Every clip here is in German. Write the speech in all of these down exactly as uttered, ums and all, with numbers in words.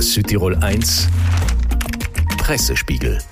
Der Südtirol eins Pressespiegel.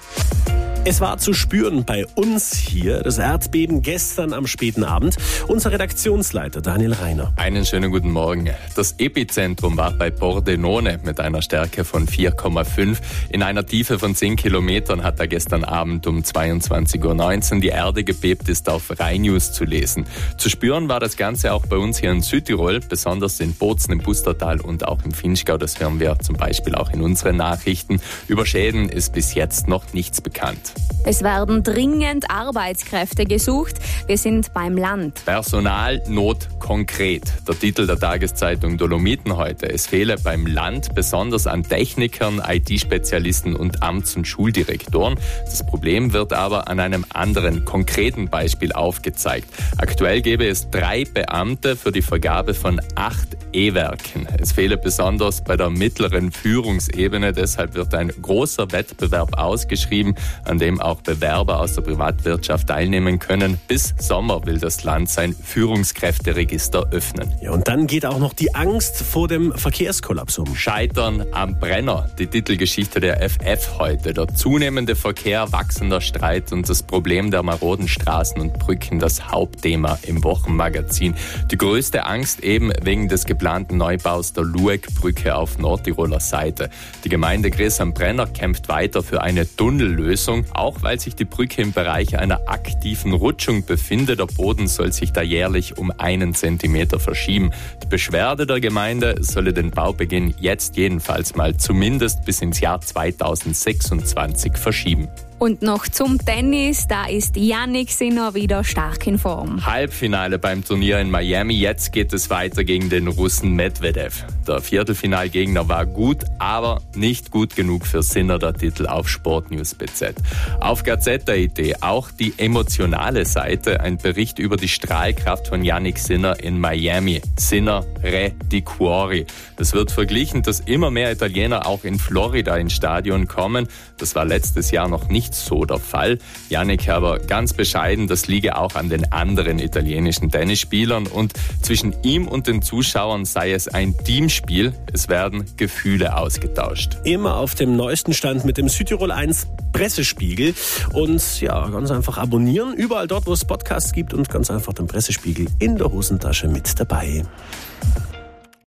Es war zu spüren bei uns hier, das Erdbeben gestern am späten Abend. Unser Redaktionsleiter Daniel Reiner. Einen schönen guten Morgen. Das Epizentrum war bei Pordenone mit einer Stärke von vier Komma fünf. In einer Tiefe von zehn Kilometern hat er gestern Abend um zweiundzwanzig Uhr neunzehn die Erde gebebt, ist auf Rai News zu lesen. Zu spüren war das Ganze auch bei uns hier in Südtirol, besonders in Bozen, im Pustertal und auch im Vinschgau. Das hören wir zum Beispiel auch in unseren Nachrichten. Über Schäden ist bis jetzt noch nichts bekannt. Es werden dringend Arbeitskräfte gesucht. Wir sind beim Land. Personalnot konkret. Der Titel der Tageszeitung Dolomiten heute. Es fehle beim Land besonders an Technikern, I T-Spezialisten und Amts- und Schuldirektoren. Das Problem wird aber an einem anderen, konkreten Beispiel aufgezeigt. Aktuell gäbe es drei Beamte für die Vergabe von acht E-Werken. Es fehle besonders bei der mittleren Führungsebene. Deshalb wird ein großer Wettbewerb ausgeschrieben, an dem auch Bewerber aus der Privatwirtschaft teilnehmen können. Bis Sommer will das Land sein Führungskräfteregister öffnen. Ja, und dann geht auch noch die Angst vor dem Verkehrskollaps um. Scheitern am Brenner, die Titelgeschichte der F F heute. Der zunehmende Verkehr, wachsender Streit und das Problem der maroden Straßen und Brücken, das Hauptthema im Wochenmagazin. Die größte Angst eben wegen des geplanten Neubaus der Lueck-Brücke auf Nordtiroler Seite. Die Gemeinde Gries am Brenner kämpft weiter für eine Tunnellösung, auch weil sich die Brücke im Bereich einer aktiven Rutschung befindet. Der Boden soll sich da jährlich um einen Zentimeter verschieben. Die Beschwerde der Gemeinde solle den Baubeginn jetzt jedenfalls mal zumindest bis ins Jahr zweitausendsechsundzwanzig verschieben. Und noch zum Tennis, da ist Jannik Sinner wieder stark in Form. Halbfinale beim Turnier in Miami, jetzt geht es weiter gegen den Russen Medvedev. Der Viertelfinalgegner war gut, aber nicht gut genug für Sinner, der Titel auf Sportnews B Z. Auf Gazetta punkt it auch die emotionale Seite, ein Bericht über die Strahlkraft von Jannik Sinner in Miami. Sinner re di cuori. Es wird verglichen, dass immer mehr Italiener auch in Florida ins Stadion kommen. Das war letztes Jahr noch nicht so der Fall. Jannik aber ganz bescheiden, das liege auch an den anderen italienischen Tennisspielern und zwischen ihm und den Zuschauern sei es ein Teamspiel. Es werden Gefühle ausgetauscht. Immer auf dem neuesten Stand mit dem Südtirol eins Pressespiegel und ja, ganz einfach abonnieren, überall dort, wo es Podcasts gibt und ganz einfach den Pressespiegel in der Hosentasche mit dabei.